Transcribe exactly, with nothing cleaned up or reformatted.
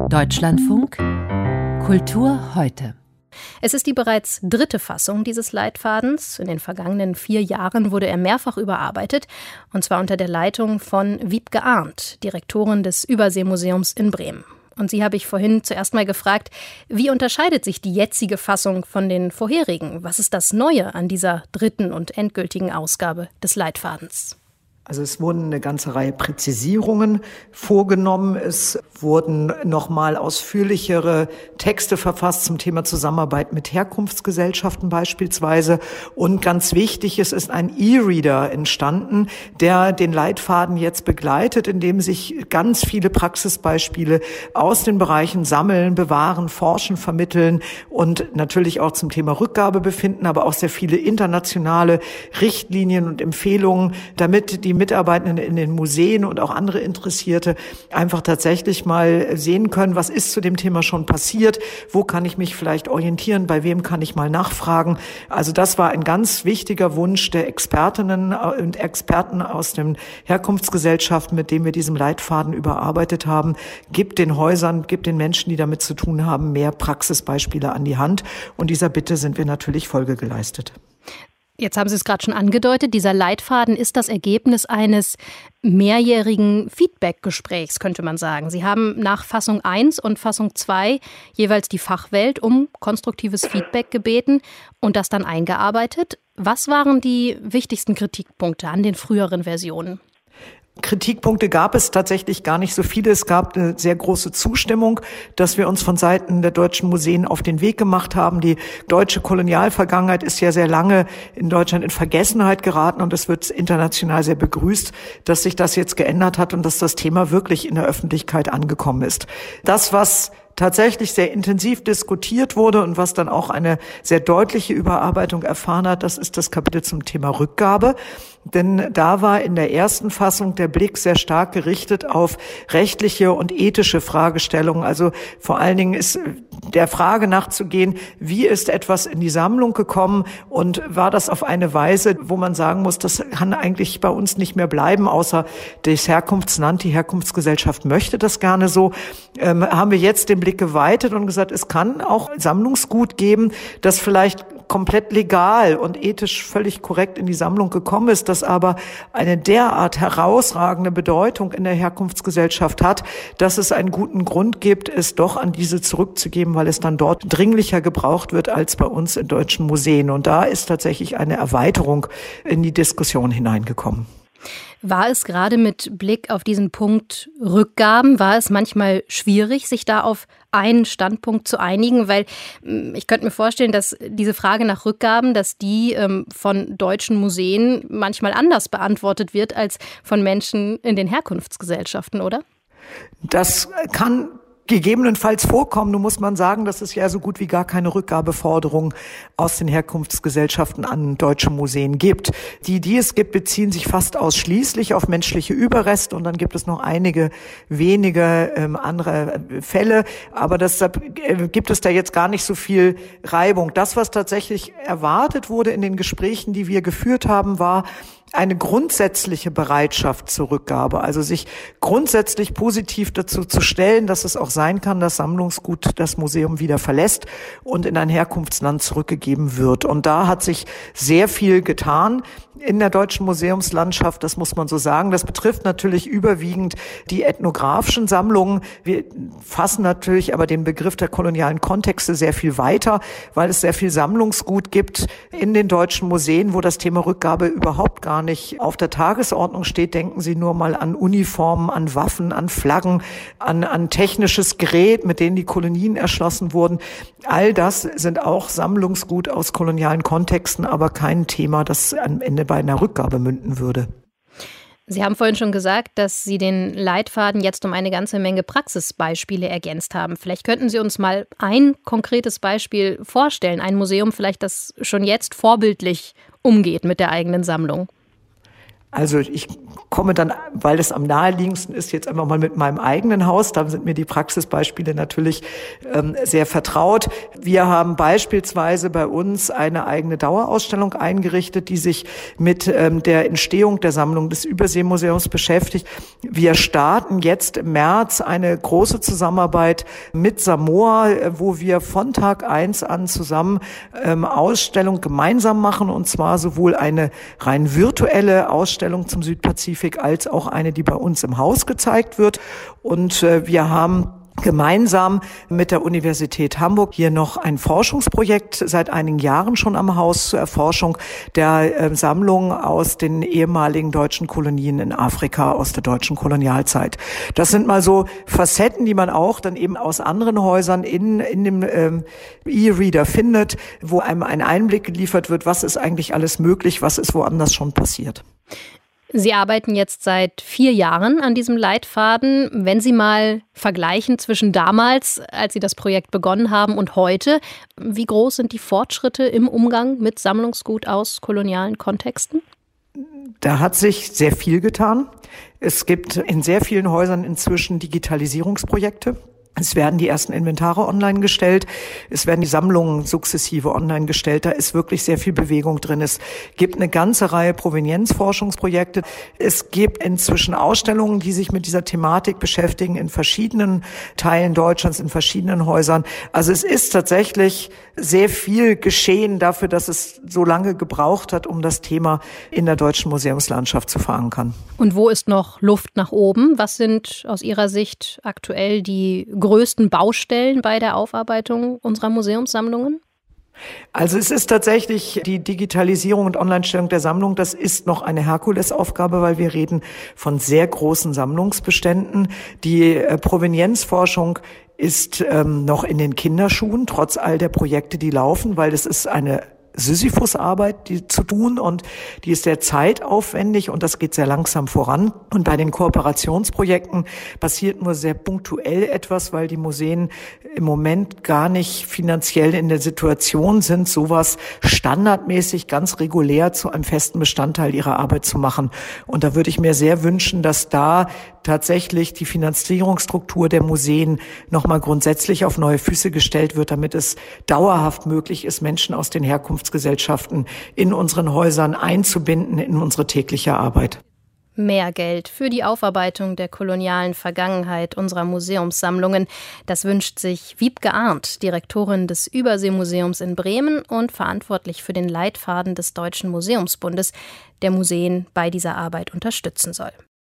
Deutschlandfunk Kultur heute. Es ist die bereits dritte Fassung dieses Leitfadens. In den vergangenen vier Jahren wurde er mehrfach überarbeitet, und zwar unter der Leitung von Wiebke Arndt, Direktorin des Überseemuseums in Bremen. Und sie habe ich vorhin zuerst mal gefragt, wie unterscheidet sich die jetzige Fassung von den vorherigen? Was ist das Neue an dieser dritten und endgültigen Ausgabe des Leitfadens? Also es wurden eine ganze Reihe Präzisierungen vorgenommen. Es wurden nochmal ausführlichere Texte verfasst zum Thema Zusammenarbeit mit Herkunftsgesellschaften beispielsweise. Und ganz wichtig, es ist ein E-Reader entstanden, der den Leitfaden jetzt begleitet, in dem sich ganz viele Praxisbeispiele aus den Bereichen Sammeln, Bewahren, Forschen, Vermitteln und natürlich auch zum Thema Rückgabe befinden, aber auch sehr viele internationale Richtlinien und Empfehlungen, damit die Mitarbeitenden in den Museen und auch andere Interessierte einfach tatsächlich mal sehen können, was ist zu dem Thema schon passiert, wo kann ich mich vielleicht orientieren, bei wem kann ich mal nachfragen. Also das war ein ganz wichtiger Wunsch der Expertinnen und Experten aus den Herkunftsgesellschaften, mit denen wir diesen Leitfaden überarbeitet haben. Gibt den Häusern, gibt den Menschen, die damit zu tun haben, mehr Praxisbeispiele an die Hand. Und dieser Bitte sind wir natürlich Folge geleistet. Jetzt haben Sie es gerade schon angedeutet, dieser Leitfaden ist das Ergebnis eines mehrjährigen Feedback-Gesprächs, könnte man sagen. Sie haben nach Fassung eins und Fassung zwei jeweils die Fachwelt um konstruktives Feedback gebeten und das dann eingearbeitet. Was waren die wichtigsten Kritikpunkte an den früheren Versionen? Kritikpunkte gab es tatsächlich gar nicht so viele. Es gab eine sehr große Zustimmung, dass wir uns von Seiten der deutschen Museen auf den Weg gemacht haben. Die deutsche Kolonialvergangenheit ist ja sehr lange in Deutschland in Vergessenheit geraten und es wird international sehr begrüßt, dass sich das jetzt geändert hat und dass das Thema wirklich in der Öffentlichkeit angekommen ist. Das, was tatsächlich sehr intensiv diskutiert wurde und was dann auch eine sehr deutliche Überarbeitung erfahren hat, das ist das Kapitel zum Thema Rückgabe. Denn da war in der ersten Fassung der Blick sehr stark gerichtet auf rechtliche und ethische Fragestellungen. Also vor allen Dingen ist der Frage nachzugehen, wie ist etwas in die Sammlung gekommen und war das auf eine Weise, wo man sagen muss, das kann eigentlich bei uns nicht mehr bleiben, außer das Herkunftsland, die Herkunftsgesellschaft möchte das gerne so. Ähm, haben wir jetzt den Blick geweitet und gesagt, es kann auch Sammlungsgut geben, das vielleicht komplett legal und ethisch völlig korrekt in die Sammlung gekommen ist, das aber eine derart herausragende Bedeutung in der Herkunftsgesellschaft hat, dass es einen guten Grund gibt, es doch an diese zurückzugeben, weil es dann dort dringlicher gebraucht wird als bei uns in deutschen Museen. Und da ist tatsächlich eine Erweiterung in die Diskussion hineingekommen. War es gerade mit Blick auf diesen Punkt Rückgaben, war es manchmal schwierig, sich da auf einen Standpunkt zu einigen? Weil ich könnte mir vorstellen, dass diese Frage nach Rückgaben, dass die ähm, von deutschen Museen manchmal anders beantwortet wird als von Menschen in den Herkunftsgesellschaften, oder? Das kann gegebenenfalls vorkommen. Nun muss man sagen, dass es ja so gut wie gar keine Rückgabeforderung aus den Herkunftsgesellschaften an deutsche Museen gibt. Die, die es gibt, beziehen sich fast ausschließlich auf menschliche Überreste und dann gibt es noch einige wenige ähm, andere Fälle. Aber deshalb äh, gibt es da jetzt gar nicht so viel Reibung. Das, was tatsächlich erwartet wurde in den Gesprächen, die wir geführt haben, war eine grundsätzliche Bereitschaft zur Rückgabe, also sich grundsätzlich positiv dazu zu stellen, dass es auch sein kann, dass Sammlungsgut das Museum wieder verlässt und in ein Herkunftsland zurückgegeben wird. Und da hat sich sehr viel getan in der deutschen Museumslandschaft, das muss man so sagen. Das betrifft natürlich überwiegend die ethnografischen Sammlungen. Wir fassen natürlich aber den Begriff der kolonialen Kontexte sehr viel weiter, weil es sehr viel Sammlungsgut gibt in den deutschen Museen, wo das Thema Rückgabe überhaupt gar nicht auf der Tagesordnung steht. Denken Sie nur mal an Uniformen, an Waffen, an Flaggen, an, an technisches Gerät, mit denen die Kolonien erschlossen wurden. All das sind auch Sammlungsgut aus kolonialen Kontexten, aber kein Thema, das am Ende bei einer Rückgabe münden würde. Sie haben vorhin schon gesagt, dass Sie den Leitfaden jetzt um eine ganze Menge Praxisbeispiele ergänzt haben. Vielleicht könnten Sie uns mal ein konkretes Beispiel vorstellen, ein Museum vielleicht, das schon jetzt vorbildlich umgeht mit der eigenen Sammlung. Also ich komme dann, weil es am naheliegendsten ist, jetzt einfach mal mit meinem eigenen Haus. Da sind mir die Praxisbeispiele natürlich ähm, sehr vertraut. Wir haben beispielsweise bei uns eine eigene Dauerausstellung eingerichtet, die sich mit ähm, der Entstehung der Sammlung des Überseemuseums beschäftigt. Wir starten jetzt im März eine große Zusammenarbeit mit Samoa, wo wir von Tag eins an zusammen ähm, Ausstellung gemeinsam machen, und zwar sowohl eine rein virtuelle Ausstellung zum Südpazifik als auch eine, die bei uns im Haus gezeigt wird. Und äh, wir haben gemeinsam mit der Universität Hamburg hier noch ein Forschungsprojekt seit einigen Jahren schon am Haus zur Erforschung der äh, Sammlungen aus den ehemaligen deutschen Kolonien in Afrika aus der deutschen Kolonialzeit. Das sind mal so Facetten, die man auch dann eben aus anderen Häusern in in dem ähm, E-Reader findet, wo einem ein Einblick geliefert wird, was ist eigentlich alles möglich, was ist woanders schon passiert. Sie arbeiten jetzt seit vier Jahren an diesem Leitfaden. Wenn Sie mal vergleichen zwischen damals, als Sie das Projekt begonnen haben, und heute, wie groß sind die Fortschritte im Umgang mit Sammlungsgut aus kolonialen Kontexten? Da hat sich sehr viel getan. Es gibt in sehr vielen Häusern inzwischen Digitalisierungsprojekte. Es werden die ersten Inventare online gestellt. Es werden die Sammlungen sukzessive online gestellt. Da ist wirklich sehr viel Bewegung drin. Es gibt eine ganze Reihe Provenienzforschungsprojekte. Es gibt inzwischen Ausstellungen, die sich mit dieser Thematik beschäftigen in verschiedenen Teilen Deutschlands, in verschiedenen Häusern. Also es ist tatsächlich sehr viel geschehen dafür, dass es so lange gebraucht hat, um das Thema in der deutschen Museumslandschaft zu verankern. Und wo ist noch Luft nach oben? Was sind aus Ihrer Sicht aktuell die größten Baustellen bei der Aufarbeitung unserer Museumssammlungen? Also es ist tatsächlich die Digitalisierung und Online-Stellung der Sammlung. Das ist noch eine Herkulesaufgabe, weil wir reden von sehr großen Sammlungsbeständen. Die äh, Provenienzforschung ist ähm, noch in den Kinderschuhen, trotz all der Projekte, die laufen, weil es ist eine Sisyphus-Arbeit, die zu tun, und die ist sehr zeitaufwendig und das geht sehr langsam voran. Und bei den Kooperationsprojekten passiert nur sehr punktuell etwas, weil die Museen im Moment gar nicht finanziell in der Situation sind, sowas standardmäßig ganz regulär zu einem festen Bestandteil ihrer Arbeit zu machen. Und da würde ich mir sehr wünschen, dass da tatsächlich die Finanzierungsstruktur der Museen nochmal grundsätzlich auf neue Füße gestellt wird, damit es dauerhaft möglich ist, Menschen aus den Herkunftsgesellschaften in unseren Häusern einzubinden in unsere tägliche Arbeit. Mehr Geld für die Aufarbeitung der kolonialen Vergangenheit unserer Museumssammlungen. Das wünscht sich Wiebke Arndt, Direktorin des Überseemuseums in Bremen und verantwortlich für den Leitfaden des Deutschen Museumsbundes, der Museen bei dieser Arbeit unterstützen soll.